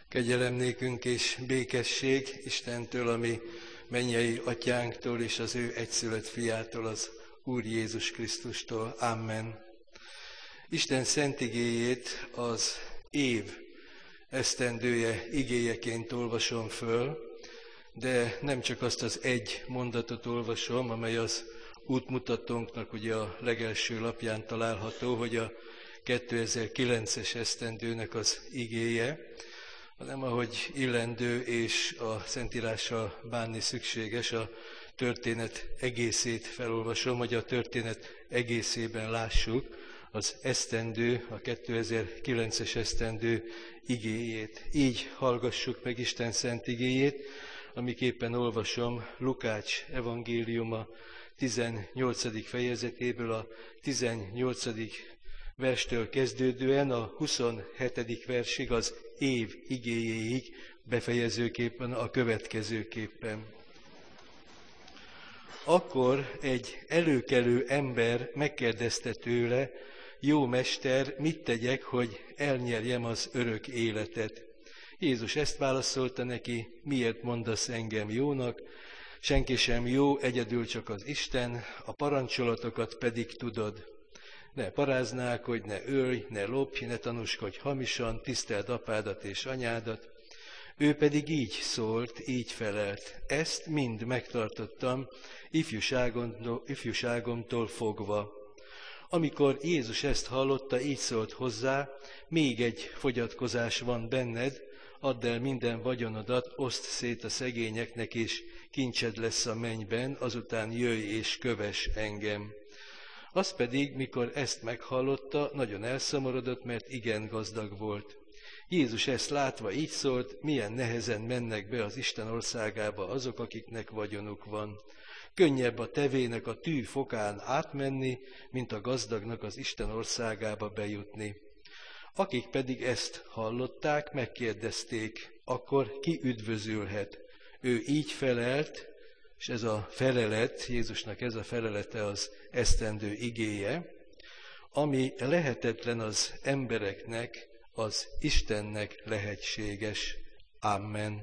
Kegyelem nékünk és békesség Istentől, ami mennyei atyánktól és az ő egyszülött fiától, az Úr Jézus Krisztustól. Amen. Isten szent igéjét az év esztendője igéjeként olvasom föl, de nem csak azt az egy mondatot olvasom, amely az útmutatónknak ugye a legelső lapján található, hogy a 2009-es esztendőnek az igéje, hanem ahogy illendő és a Szentírással bánni szükséges, a történet egészét felolvasom, hogy a történet egészében lássuk az esztendő, a 2009-es esztendő igéjét. Így hallgassuk meg Isten szent igéjét, amiképpen olvasom Lukács evangéliuma 18. fejezetéből a 18. verstől kezdődően a 27. versig az év igéjéig, befejezőképpen a következőképpen. Akkor egy előkelő ember megkérdezte tőle: jó mester, mit tegyek, hogy elnyerjem az örök életet? Jézus ezt válaszolta neki: miért mondasz engem jónak? Senki sem jó, egyedül csak az Isten, a parancsolatokat pedig tudod. Ne paráználkodj, ne ölj, ne lopj, ne tanúskodj hamisan, tiszteld apádat és anyádat. Ő pedig így szólt, így felelt: ezt mind megtartottam ifjúságomtól fogva. Amikor Jézus ezt hallotta, így szólt hozzá: még egy fogyatkozás van benned, add el minden vagyonodat, oszd szét a szegényeknek, és kincsed lesz a mennyben, azután jöjj és kövess engem. Az pedig, mikor ezt meghallotta, nagyon elszomorodott, mert igen gazdag volt. Jézus ezt látva így szólt: milyen nehezen mennek be az Isten országába azok, akiknek vagyonuk van. Könnyebb a tevének a tű fokán átmenni, mint a gazdagnak az Isten országába bejutni. Akik pedig ezt hallották, megkérdezték: akkor ki üdvözülhet? Ő így felelt, és ez a felelet, Jézusnak ez a felelete az esztendő igéje: ami lehetetlen az embereknek, az Istennek lehetséges. Amen.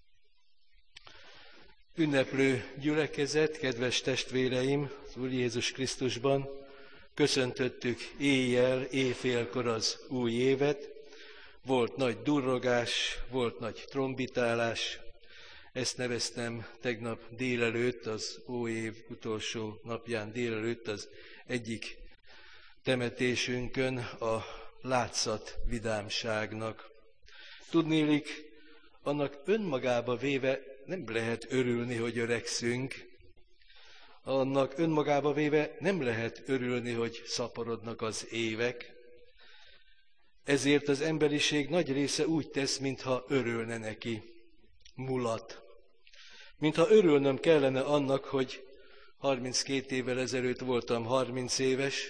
Ünneplő gyülekezet, kedves testvéreim, az Úr Jézus Krisztusban, köszöntöttük éjfélkor az új évet. Volt nagy durrogás, volt nagy trombitálás. Ezt neveztem tegnap délelőtt, az óév utolsó napján délelőtt az egyik temetésünkön a látszat vidámságnak. Tudniillik, annak önmagába véve nem lehet örülni, hogy öregszünk. Annak önmagába véve nem lehet örülni, hogy szaporodnak az évek. Ezért az emberiség nagy része úgy tesz, mintha örülne neki. Mulat. Mintha örülnöm kellene annak, hogy 32 évvel ezelőtt voltam 30 éves,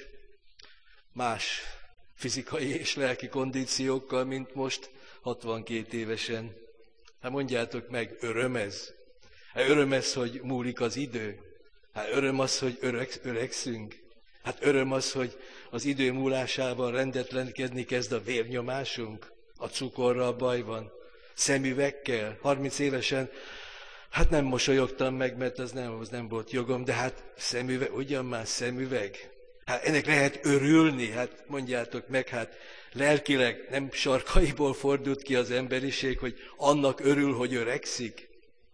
más fizikai és lelki kondíciókkal, mint most 62 évesen. Hát mondjátok meg, öröm ez? Hát öröm ez, hogy múlik az idő? Hát öröm az, hogy öregszünk? Hát öröm az, hogy az idő múlásával rendetlenkedni kezd a vérnyomásunk? A cukorral baj van? Szemüvegkel? 30 évesen? Hát nem mosolyogtam meg, mert az nem volt jogom, de hát szemüveg, ugyan már szemüveg? Hát ennek lehet örülni? Hát mondjátok meg, hát lelkileg nem sarkaiból fordult ki az emberiség, hogy annak örül, hogy öregszik?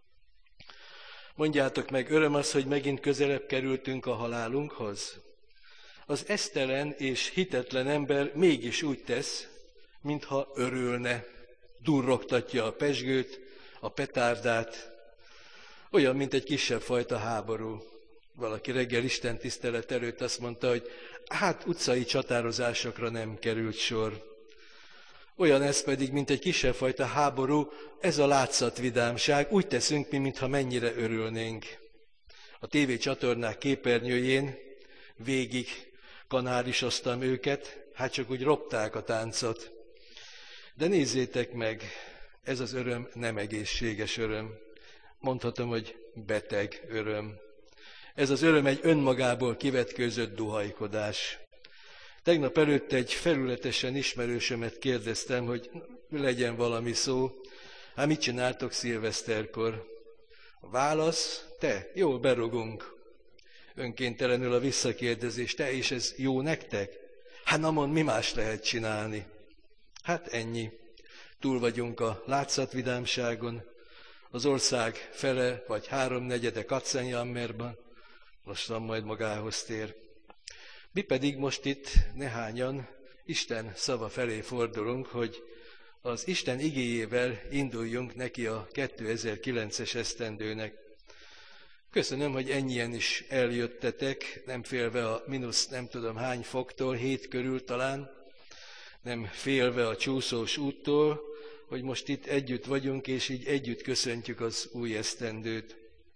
Mondjátok meg, öröm az, hogy megint közelebb kerültünk a halálunkhoz? Az esztelen és hitetlen ember mégis úgy tesz, mintha örülne. Durrogtatja a pezsgőt, a petárdát, olyan, mint egy kisebb fajta háború. Valaki reggel istentisztelet előtt azt mondta, hogy hát utcai csatározásokra nem került sor. Olyan ez pedig, mint egy kisebb fajta háború, ez a látszatvidámság. Úgy teszünk, mintha mennyire örülnénk. A tévécsatornák képernyőjén végig kanárisoztam őket, hát csak úgy ropták a táncot. De nézzétek meg, ez az öröm nem egészséges öröm. Mondhatom, hogy beteg öröm. Ez az öröm egy önmagából kivetkőzött duhajkodás. Tegnap előtt egy felületesen ismerősömet kérdeztem, hogy legyen valami szó. Hát mit csináltok szilveszterkor? A válasz, te, jól berugunk. Önkéntelenül a visszakérdezés, te és ez jó nektek? Hát na mondd, mi más lehet csinálni? Hát ennyi. Túl vagyunk a látszatvidámságon, az ország fele vagy háromnegyede Katzenjammerban, lassan majd magához tér. Mi pedig most itt nehányan Isten szava felé fordulunk, hogy az Isten igéjével induljunk neki a 2009-es esztendőnek. Köszönöm, hogy ennyien is eljöttetek, nem félve a mínusz nem tudom hány foktól, 7 körül talán, nem félve a csúszós úttól, hogy most itt együtt vagyunk, és így együtt köszöntjük az új esztendőt.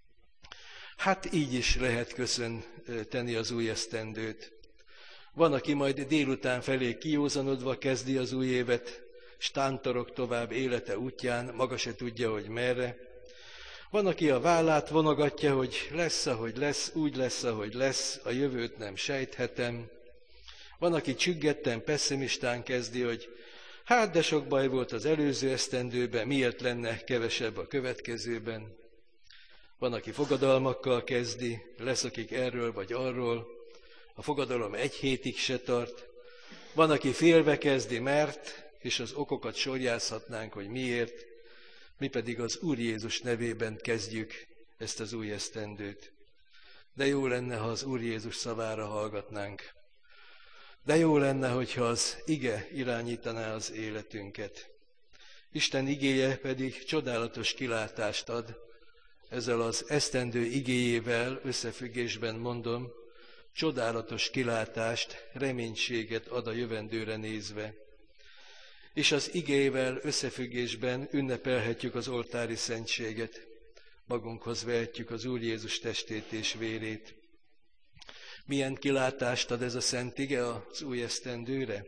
Hát így is lehet köszönteni az új esztendőt. Van, aki majd délután felé kijózanodva kezdi az új évet, s tántorog tovább élete útján, maga se tudja, hogy merre. Van, aki a vállát vonogatja, hogy lesz, ahogy lesz, úgy lesz, ahogy lesz, a jövőt nem sejthetem. Van, aki csüggetten, pesszimistán kezdi, hogy hát de sok baj volt az előző esztendőben, miért lenne kevesebb a következőben. Van, aki fogadalmakkal kezdi, lesz, akik erről vagy arról. A fogadalom 1 hétig se tart. Van, aki félve kezdi, mert, és az okokat sorjázhatnánk, hogy miért, mi pedig az Úr Jézus nevében kezdjük ezt az új esztendőt. De jó lenne, ha az Úr Jézus szavára hallgatnánk. De jó lenne, hogyha az ige irányítaná az életünket. Isten igéje pedig csodálatos kilátást ad, ezzel az esztendő igéjével összefüggésben mondom, csodálatos kilátást, reménységet ad a jövendőre nézve. És az igével összefüggésben ünnepelhetjük az oltári szentséget, magunkhoz vehetjük az Úr Jézus testét és vérét. Milyen kilátást ad ez a szent ige az új esztendőre?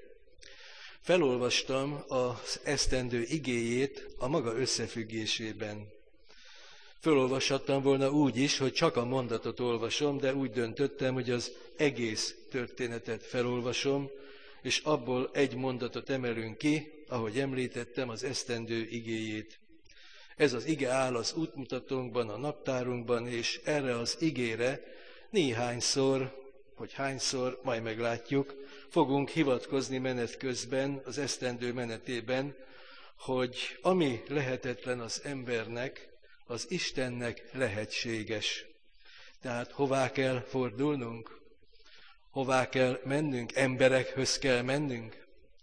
Felolvastam az esztendő igéjét a maga összefüggésében. Felolvashattam volna úgy is, hogy csak a mondatot olvasom, de úgy döntöttem, hogy az egész történetet felolvasom, és abból egy mondatot emelünk ki, ahogy említettem, az esztendő igéjét. Ez az ige áll az útmutatónkban, a naptárunkban, és erre az igére néhányszor, hogy hányszor, majd meglátjuk, fogunk hivatkozni menet közben, az esztendő menetében, hogy ami lehetetlen az embernek, az Istennek lehetséges. Tehát hová kell fordulnunk? Hová kell mennünk? Emberekhöz kell mennünk?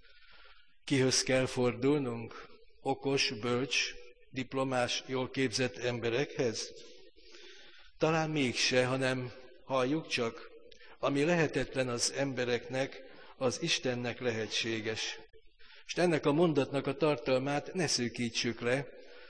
Kihöz kell fordulnunk? Okos, bölcs, diplomás, jól képzett emberekhez? Talán mégse, hanem halljuk csak, ami lehetetlen az embereknek, az Istennek lehetséges. És ennek a mondatnak a tartalmát ne szűkítsük le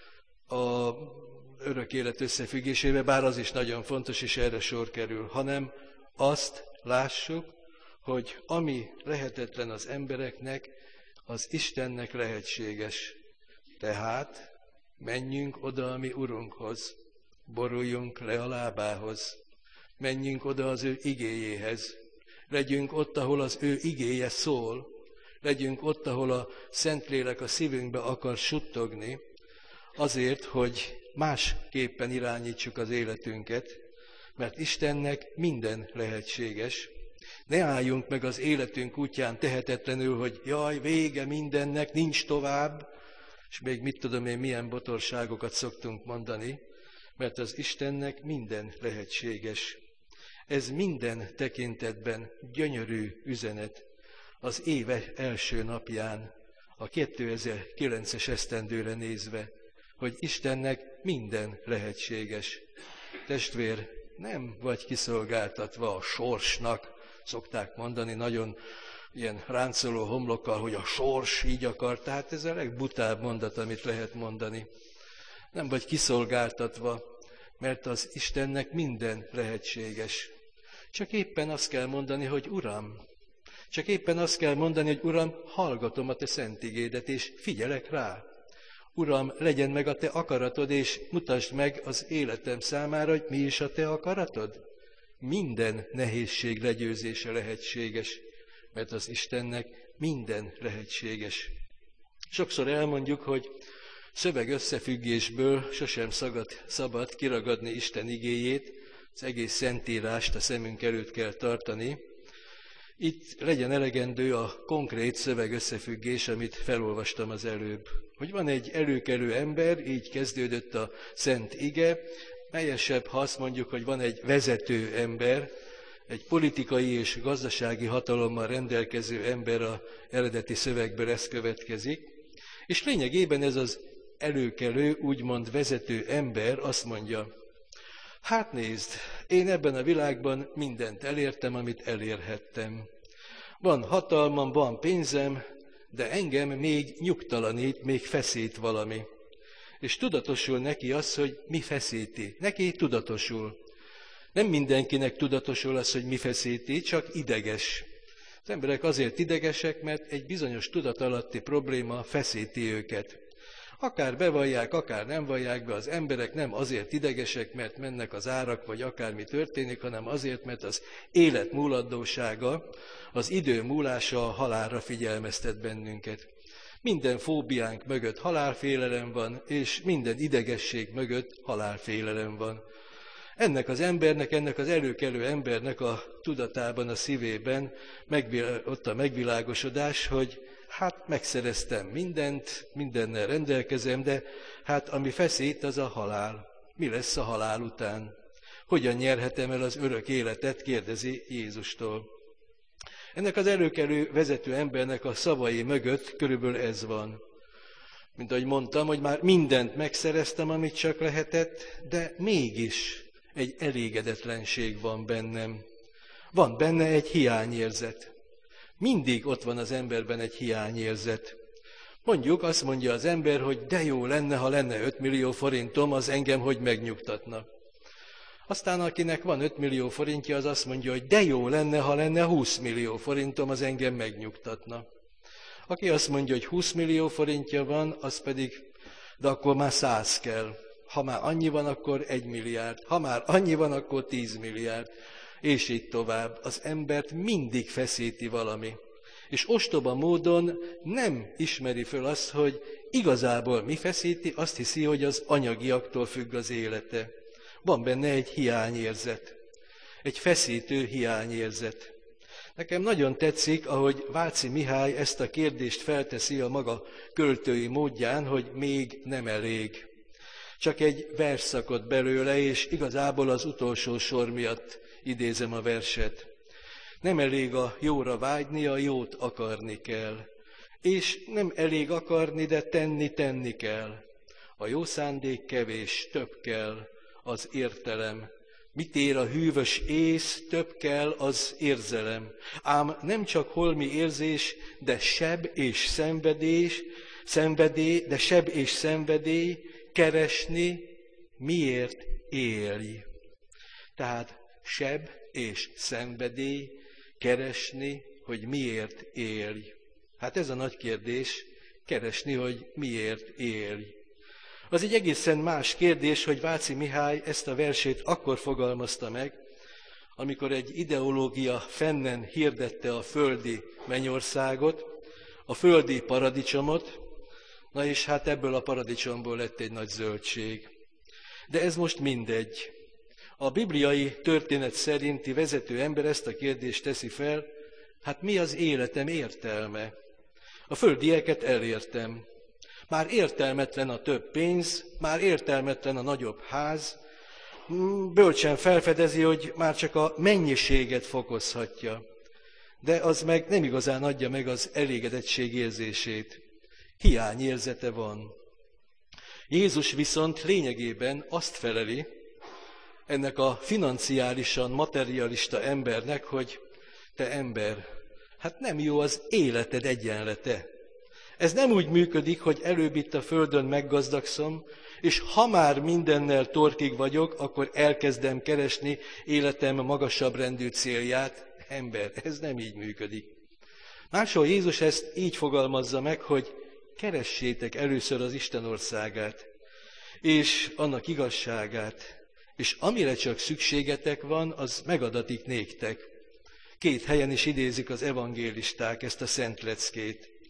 a örök élet összefüggésébe, bár az is nagyon fontos, és erre sor kerül, hanem azt lássuk, hogy ami lehetetlen az embereknek, az Istennek lehetséges. Tehát menjünk oda a mi Urunkhoz, boruljunk le a lábához, menjünk oda az ő igéjéhez, legyünk ott, ahol az ő igéje szól, legyünk ott, ahol a Szentlélek a szívünkbe akar suttogni, azért, hogy másképpen irányítsuk az életünket, mert Istennek minden lehetséges. Ne álljunk meg az életünk útján tehetetlenül, hogy jaj, vége mindennek, nincs tovább, és még mit tudom én, milyen botorságokat szoktunk mondani, mert az Istennek minden lehetséges. Ez minden tekintetben gyönyörű üzenet az éve első napján, a 2009-es esztendőre nézve, hogy Istennek minden lehetséges. Testvér, nem vagy kiszolgáltatva a sorsnak, szokták mondani nagyon ilyen ráncoló homlokkal, hogy a sors így akar, tehát ez a legbutább mondat, amit lehet mondani. Nem vagy kiszolgáltatva, mert az Istennek minden lehetséges. Csak éppen azt kell mondani, hogy Uram, csak éppen azt kell mondani, hogy Uram, hallgatom a te szent igédet, és figyelek rá. Uram, legyen meg a te akaratod, és mutasd meg az életem számára, hogy mi is a te akaratod. Minden nehézség legyőzése lehetséges, mert az Istennek minden lehetséges. Sokszor elmondjuk, hogy szöveg összefüggésből sosem szabad kiragadni Isten igéjét, az egész Szentírást a szemünk előtt kell tartani. Itt legyen elegendő a konkrét szöveg összefüggés, amit felolvastam az előbb. Hogy van egy előkelő ember, így kezdődött a Szent Ige, melyesebb, ha azt mondjuk, hogy van egy vezető ember, egy politikai és gazdasági hatalommal rendelkező ember, az eredeti szövegből ez következik, és lényegében ez az előkelő, úgymond vezető ember azt mondja, hát nézd, én ebben a világban mindent elértem, amit elérhettem. Van hatalmam, van pénzem, de engem még nyugtalanít, még feszít valami. És tudatosul neki az, hogy mi feszíti. Neki tudatosul. Nem mindenkinek tudatosul az, hogy mi feszíti, csak ideges. Az emberek azért idegesek, mert egy bizonyos tudatalatti probléma feszíti őket. Akár bevallják, akár nem vallják be, az emberek nem azért idegesek, mert mennek az árak, vagy akármi történik, hanem azért, mert az élet múlandósága, az idő múlása a halálra figyelmeztet bennünket. Minden fóbiánk mögött halálfélelem van, és minden idegesség mögött halálfélelem van. Ennek az embernek, ennek az előkelő embernek a tudatában, a szívében ott a megvilágosodás, hogy hát megszereztem mindent, mindennel rendelkezem, de hát ami feszít, az a halál. Mi lesz a halál után? Hogyan nyerhetem el az örök életet? Kérdezi Jézustól. Ennek az előkelő vezető embernek a szavai mögött körülbelül ez van. Mint ahogy mondtam, hogy már mindent megszereztem, amit csak lehetett, de mégis egy elégedetlenség van bennem. Van benne egy hiányérzet. Mindig ott van az emberben egy hiányérzet. Mondjuk azt mondja az ember, hogy de jó lenne, ha lenne 5 millió forintom, az engem hogy megnyugtatna. Aztán akinek van 5 millió forintja, az azt mondja, hogy de jó lenne, ha lenne 20 millió forintom, az engem megnyugtatna. Aki azt mondja, hogy 20 millió forintja van, az pedig, de akkor már 100 kell. Ha már annyi van, akkor 1 milliárd. Ha már annyi van, akkor 10 milliárd. És így tovább. Az embert mindig feszíti valami. És ostoba módon nem ismeri föl azt, hogy igazából mi feszíti, azt hiszi, hogy az anyagiaktól függ az élete. Van benne egy hiányérzet. Egy feszítő hiányérzet. Nekem nagyon tetszik, ahogy Váci Mihály ezt a kérdést felteszi a maga költői módján, hogy még nem elég. Csak egy versszakot belőle, és igazából az utolsó sor miatt idézem a verset. Nem elég a jóra vágyni, a jót akarni kell. És nem elég akarni, de tenni kell. A jó szándék kevés, több kell az értelem. Mit ér a hűvös ész, több kell az érzelem. Ám nem csak holmi érzés, de seb és szenvedély, keresni, miért élj. Tehát seb és szenvedély, keresni, hogy miért élj. Hát ez a nagy kérdés, keresni, hogy miért élj. Az egy egészen más kérdés, hogy Váci Mihály ezt a versét akkor fogalmazta meg, amikor egy ideológia fennen hirdette a földi mennyországot, a földi paradicsomot, na és hát ebből a paradicsomból lett egy nagy zöldség. De ez most mindegy. A bibliai történet szerinti vezető ember ezt a kérdést teszi fel, hát mi az életem értelme? A földieket elértem. Már értelmetlen a több pénz, már értelmetlen a nagyobb ház, bölcsen felfedezi, hogy már csak a mennyiséget fokozhatja, de az meg nem igazán adja meg az elégedettség érzését. Hiányérzete van. Jézus viszont lényegében azt feleli ennek a financiálisan materialista embernek, hogy te ember, hát nem jó az életed egyenlete. Ez nem úgy működik, hogy előbb itt a földön meggazdagszom, és ha már mindennel torkig vagyok, akkor elkezdem keresni életem magasabb rendű célját. Ember, ez nem így működik. Máshol Jézus ezt így fogalmazza meg, hogy keressétek először az Isten országát, és annak igazságát, és amire csak szükségetek van, az megadatik néktek. 2 helyen is idézik az evangélisták ezt a szent leckét.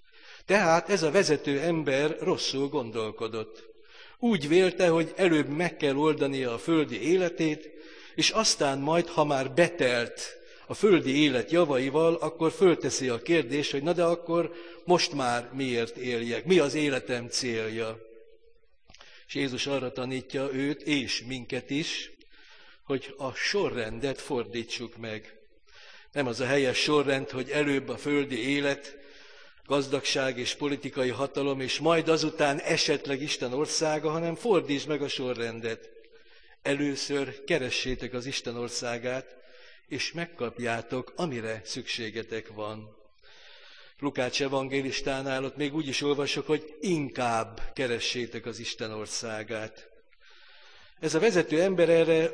Tehát ez a vezető ember rosszul gondolkodott. Úgy vélte, hogy előbb meg kell oldania a földi életét, és aztán majd, ha már betelt a földi élet javaival, akkor fölteszi a kérdést, hogy na de akkor most már miért éljek, mi az életem célja. És Jézus arra tanítja őt, és minket is, hogy a sorrendet fordítsuk meg. Nem az a helyes sorrend, hogy előbb a földi élet, gazdagság és politikai hatalom, és majd azután esetleg Isten országa, hanem fordítsd meg a sorrendet. Először keressétek az Isten országát, és megkapjátok, amire szükségetek van. Lukács evangélistánál ott még úgy is olvasok, hogy inkább keressétek az Isten országát. Ez a vezető ember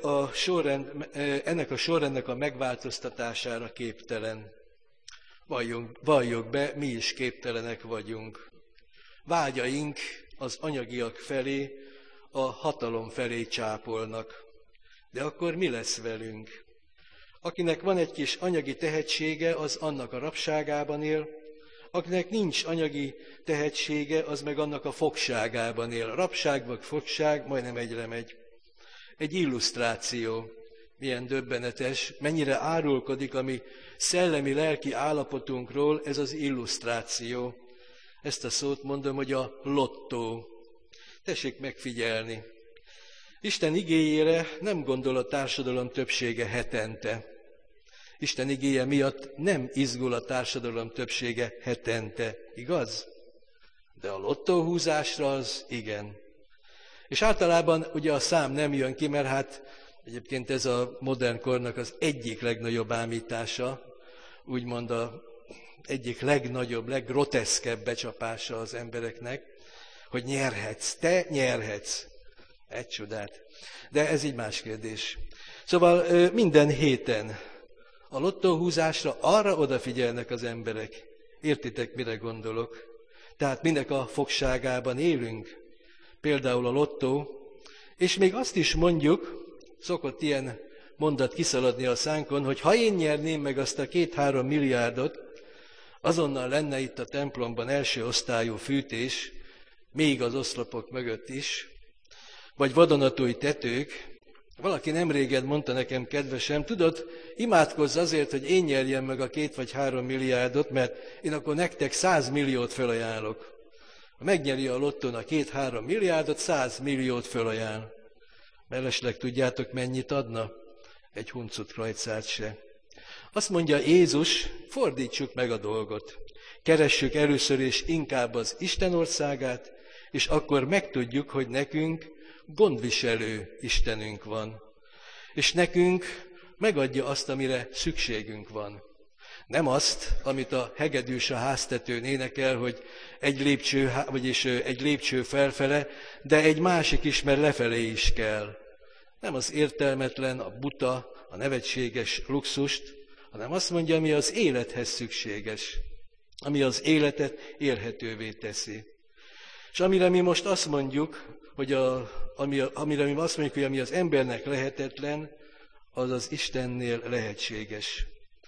ennek a sorrendnek a megváltoztatására képtelen. Valljuk be, mi is képtelenek vagyunk. Vágyaink az anyagiak felé, a hatalom felé csápolnak. De akkor mi lesz velünk? Akinek van egy kis anyagi tehetsége, az annak a rabságában él, akinek nincs anyagi tehetsége, az meg annak a fogságában él. Rabság vagy fogság majdnem egyre megy. Egy illusztráció, milyen döbbenetes, mennyire árulkodik a mi szellemi-lelki állapotunkról ez az illusztráció. Ezt a szót mondom, hogy a lottó. Tessék megfigyelni. Isten igéjére nem gondol a társadalom többsége hetente. Isten igéje miatt nem izgul a társadalom többsége hetente, igaz? De a lottóhúzásra az igen. És általában ugye a szám nem jön ki, mert hát egyébként ez a modern kornak az egyik legnagyobb ámítása, úgymond az egyik legnagyobb, leggroteszkebb becsapása az embereknek, hogy nyerhetsz, te nyerhetsz. Egy csodát. De ez így más kérdés. Szóval minden héten a lottóhúzásra arra odafigyelnek az emberek. Értitek, mire gondolok? Tehát minek a fogságában élünk? Például a lottó. És még azt is mondjuk, szokott ilyen mondat kiszaladni a szánkon, hogy ha én nyerném meg azt a 2-3 milliárdot, azonnal lenne itt a templomban első osztályú fűtés, még az oszlopok mögött is, vagy vadonatúj tetők. Valaki nemrégen mondta nekem, kedvesem, tudod, imádkozz azért, hogy én nyerjem meg a 2 vagy 3 milliárdot, mert én akkor nektek 100 milliót felajánlok. Ha megnyeri a lottón a 2-3 milliárdot, 100 milliót felajánl. Mellesleg tudjátok, mennyit adna? Egy huncut krajcát se. Azt mondja Jézus, fordítsuk meg a dolgot. Keressük először és inkább az Isten országát, és akkor megtudjuk, hogy nekünk gondviselő Istenünk van. És nekünk megadja azt, amire szükségünk van. Nem azt, amit a hegedűs a háztetőn énekel, hogy egy lépcső felfele, de egy másik is, mert lefelé is kell. Nem az értelmetlen, a buta, a nevetséges luxust, hanem azt mondja, ami az élethez szükséges, ami az életet élhetővé teszi. És amire mi most azt mondjuk, hogy ami az embernek lehetetlen, az az Istennél lehetséges.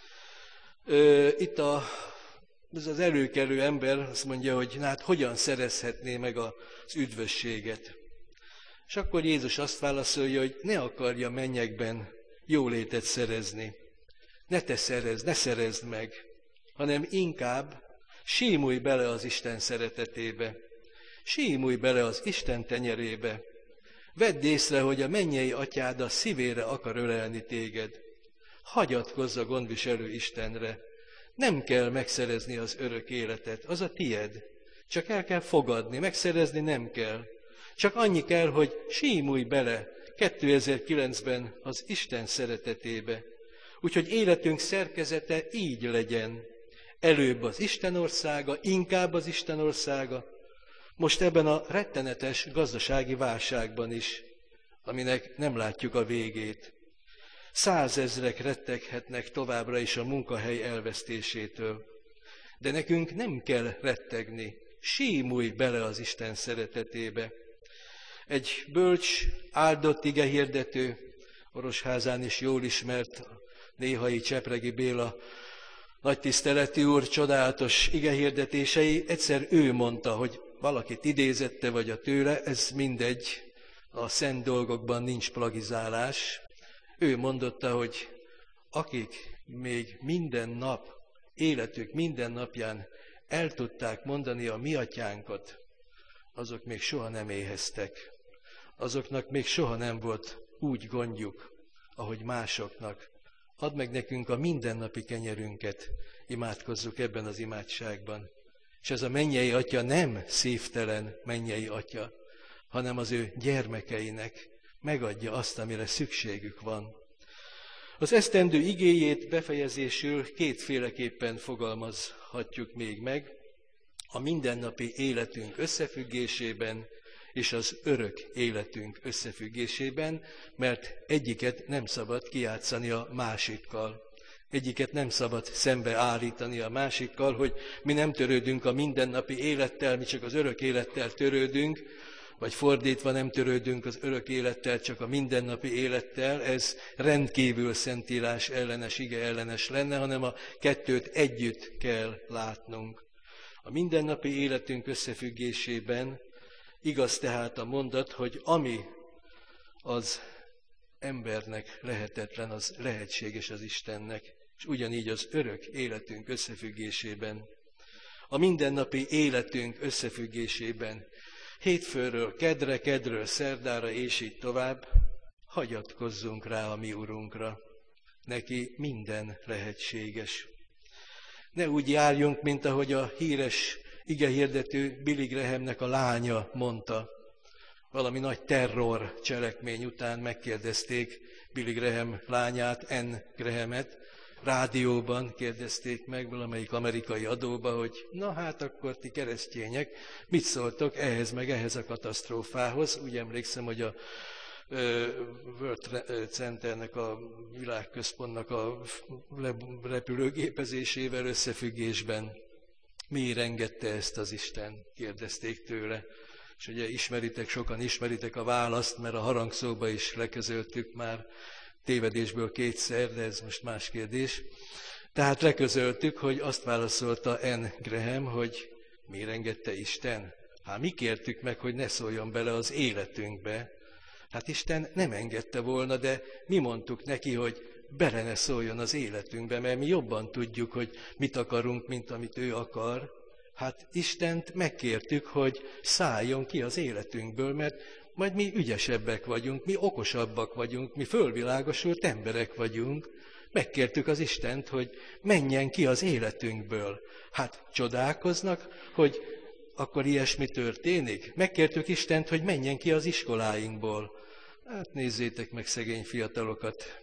Itt ez az előkelő ember azt mondja, hogy hát hogyan szerezhetné meg az üdvösséget. És akkor Jézus azt válaszolja, hogy ne akarja mennyekben jólétet szerezni. Ne szerezd meg, hanem inkább símulj bele az Isten szeretetébe. Símulj bele az Isten tenyerébe. Vedd észre, hogy a mennyei atyád a szívére akar ölelni téged. Hagyatkozz a gondviselő Istenre. Nem kell megszerezni az örök életet, az a tied. Csak el kell fogadni, megszerezni nem kell. Csak annyi kell, hogy símulj bele 2009-ben az Isten szeretetébe. Úgyhogy életünk szerkezete így legyen. Előbb az Isten országa, inkább az Isten országa, most ebben a rettenetes gazdasági válságban is, aminek nem látjuk a végét. 100 000-ek retteghetnek továbbra is a munkahely elvesztésétől. De nekünk nem kell rettegni, símulj bele az Isten szeretetébe. Egy bölcs, áldott igehirdető, Orosházán is jól ismert, néhai Csepregi Béla Nagy tiszteletű úr csodálatos igehirdetései, egyszer ő mondta, hogy valakit idézette, vagy a tőle, ez mindegy, a szent dolgokban nincs plagizálás. Ő mondotta, hogy akik még minden nap, életük minden napján el tudták mondani a mi atyánkat, azok még soha nem éheztek. Azoknak még soha nem volt úgy gondjuk, ahogy másoknak. Add meg nekünk a mindennapi kenyerünket, imádkozzuk ebben az imádságban. És ez a mennyei atya nem szívtelen mennyei atya, hanem az ő gyermekeinek megadja azt, amire szükségük van. Az esztendő igéjét befejezésül kétféleképpen fogalmazhatjuk még meg, a mindennapi életünk összefüggésében és az örök életünk összefüggésében, mert egyiket nem szabad kijátszani a másikkal. Egyiket nem szabad szembeállítani a másikkal, hogy mi nem törődünk a mindennapi élettel, mi csak az örök élettel törődünk, vagy fordítva nem törődünk az örök élettel, csak a mindennapi élettel, ez rendkívül szentírás ellenes, ige ellenes lenne, hanem a kettőt együtt kell látnunk. A mindennapi életünk összefüggésében igaz tehát a mondat, hogy ami az embernek lehetetlen, az lehetséges az Istennek, és ugyanígy az örök életünk összefüggésében. A mindennapi életünk összefüggésében hétfőről kedre, kedről szerdára, és így tovább, hagyatkozzunk rá a mi Urunkra. Neki minden lehetséges. Ne úgy járjunk, mint ahogy a híres igehirdető Billy Grahamnek a lánya mondta. Valami nagy terror cselekmény után megkérdezték Billy Graham lányát, Anne Grahamet, rádióban kérdezték meg valamelyik amerikai adóba, hogy na hát akkor ti keresztények, mit szóltok ehhez meg ehhez a katasztrófához. Úgy emlékszem, hogy a World Centernek, a világközpontnak a repülőgépezésével összefüggésben miért engedte ezt az Isten? Kérdezték tőle. És ugye sokan ismeritek a választ, mert a harangszóba is leközöltük már tévedésből kétszer, de ez most más kérdés. Tehát leközöltük, hogy azt válaszolta Anne Graham, hogy miért engedte Isten? Hát mi kértük meg, hogy ne szóljon bele az életünkbe. Hát Isten nem engedte volna, de mi mondtuk neki, hogy bele ne szóljon az életünkbe, mert mi jobban tudjuk, hogy mit akarunk, mint amit ő akar. Hát Istent megkértük, hogy szálljon ki az életünkből, mert majd mi ügyesebbek vagyunk, mi okosabbak vagyunk, mi fölvilágosult emberek vagyunk. Megkértük az Istent, hogy menjen ki az életünkből. Hát csodálkoznak, hogy akkor ilyesmi történik. Megkértük Istent, hogy menjen ki az iskoláinkból. Hát nézzétek meg szegény fiatalokat.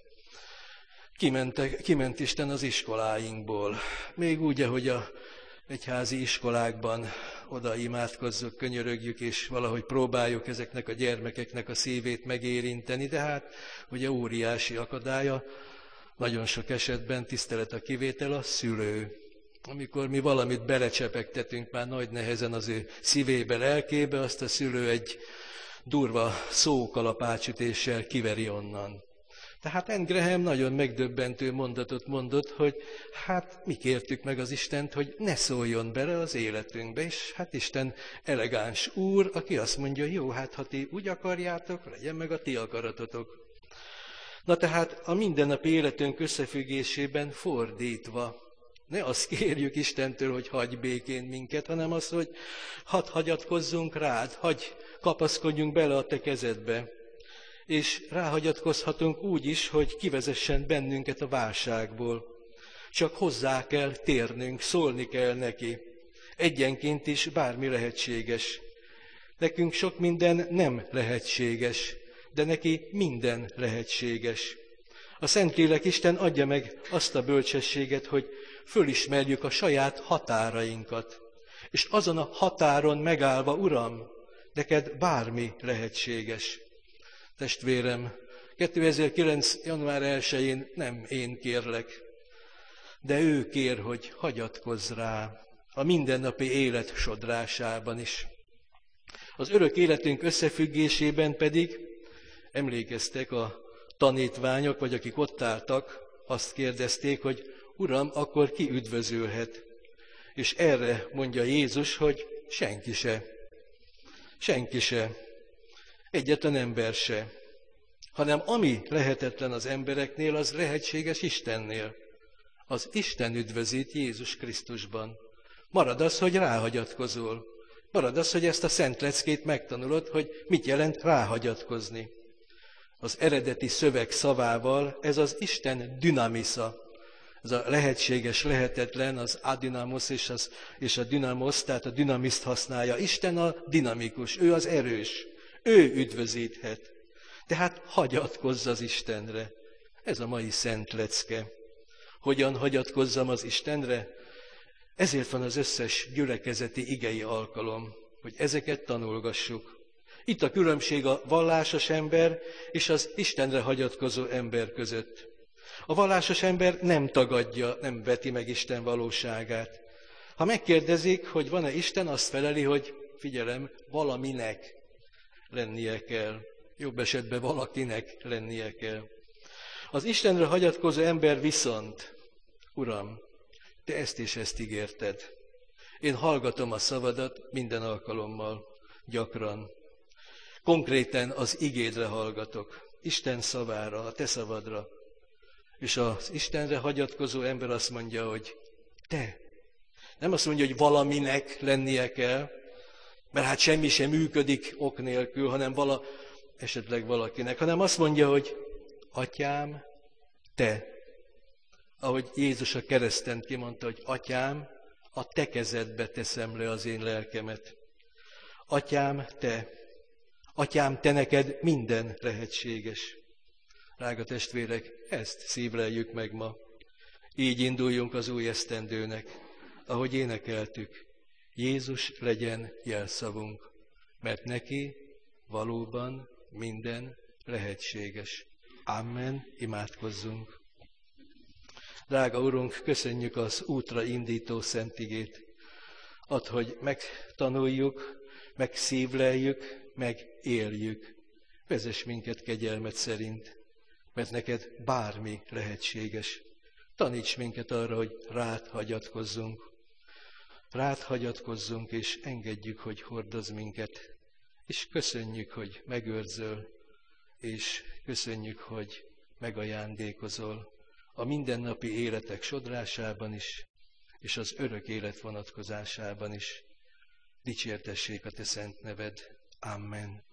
Kiment Isten az iskoláinkból. Még úgy, ahogy a egyházi iskolákban oda imádkozzuk, könyörögjük, és valahogy próbáljuk ezeknek a gyermekeknek a szívét megérinteni, de hát ugye óriási akadálya, nagyon sok esetben tisztelet a kivétel a szülő. Amikor mi valamit belecsepegtetünk már nagy nehezen az ő szívébe, lelkébe, azt a szülő egy durva szókalapácsütéssel kiveri onnan. Tehát Anne Graham nagyon megdöbbentő mondatot mondott, hogy hát mi kértük meg az Istent, hogy ne szóljon bele az életünkbe, és hát Isten elegáns úr, aki azt mondja, jó, hát ha ti úgy akarjátok, legyen meg a ti akaratotok. Na tehát a mindennapi életünk összefüggésében fordítva, ne azt kérjük Istentől, hogy hagyj békén minket, hanem az, hogy hadd hagyatkozzunk rád, hagyj kapaszkodjunk bele a te kezedbe. És ráhagyatkozhatunk úgy is, hogy kivezessen bennünket a válságból. Csak hozzá kell térnünk, szólni kell neki. Egyenként is bármi lehetséges. Nekünk sok minden nem lehetséges, de neki minden lehetséges. A Szentlélek Isten adja meg azt a bölcsességet, hogy fölismerjük a saját határainkat. És azon a határon megállva, Uram, neked bármi lehetséges. Testvérem, 2009. január 1-én nem én kérlek, de ő kér, hogy hagyatkozz rá a mindennapi élet sodrásában is. Az örök életünk összefüggésében pedig emlékeztek a tanítványok, vagy akik ott álltak, azt kérdezték, hogy Uram, akkor ki üdvözölhet? És erre mondja Jézus, hogy senki se. Senki se. Egyetlen ember se. Hanem ami lehetetlen az embereknél, az lehetséges Istennél. Az Isten üdvözít Jézus Krisztusban. Marad az, hogy ráhagyatkozol. Marad az, hogy ezt a szent leckét megtanulod, hogy mit jelent ráhagyatkozni. Az eredeti szöveg szavával ez az Isten dinamisza. Ez a lehetséges, lehetetlen, az adinamos és a dynamos, tehát a dinamiszt használja. Isten a dinamikus, ő az erős, ő üdvözíthet. Tehát hagyatkozz az Istenre. Ez a mai szent lecke. Hogyan hagyatkozzam az Istenre? Ezért van az összes gyülekezeti igei alkalom, hogy ezeket tanulgassuk. Itt a különbség a vallásos ember és az Istenre hagyatkozó ember között. A vallásos ember nem tagadja, nem veti meg Isten valóságát. Ha megkérdezik, hogy van-e Isten, azt feleli, hogy figyelem, valaminek lennie kell. Jobb esetben valakinek lennie kell. Az Istenre hagyatkozó ember viszont, Uram, te ezt és ezt ígérted. Én hallgatom a szavadat minden alkalommal, gyakran. Konkrétan az igédre hallgatok, Isten szavára, a te szavadra. És az Istenre hagyatkozó ember azt mondja, hogy te. Nem azt mondja, hogy valaminek lennie kell, mert hát semmi sem működik ok nélkül, hanem esetleg valakinek, hanem azt mondja, hogy Atyám, te. Ahogy Jézus a kereszten kimondta, hogy Atyám, a te kezedbe teszem le az én lelkemet. Atyám, te. Atyám, te neked minden lehetséges. Drága testvérek, ezt szívleljük meg ma. Így induljunk az új esztendőnek, ahogy énekeltük. Jézus legyen jelszavunk, mert neki valóban minden lehetséges. Amen, imádkozzunk. Drága Urunk, köszönjük az útra indító szent igét. Add, hogy megtanuljuk, megszívleljük, megéljük. Vezess minket kegyelmed szerint, mert neked bármi lehetséges. Taníts minket arra, hogy rád hagyatkozzunk. Rád hagyatkozzunk, és engedjük, hogy hordozz minket. És köszönjük, hogy megőrzöl, és köszönjük, hogy megajándékozol a mindennapi életek sodrásában is, és az örök élet vonatkozásában is. Dicsértessék a te szent neved. Amen.